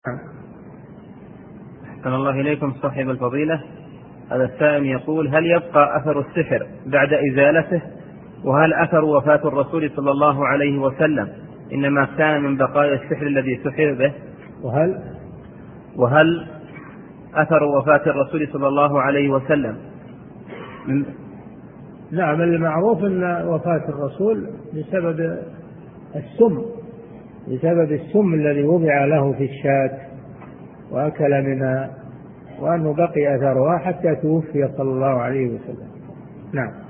أحسن الله إليكم صاحب الفضيلة. هذا السائل يقول: هل يبقى أثر السحر بعد إزالته؟ وهل أثر وفاة الرسول صلى الله عليه وسلم إنما كان من بقايا السحر الذي سحر به؟ وهل أثر وفاة الرسول صلى الله عليه وسلم نعم، المعروف أن وفاة الرسول بسبب السم الذي وضع له في الشاة وأكل منها، وأنه بقي أثرها حتى توفي صلى الله عليه وسلم. نعم.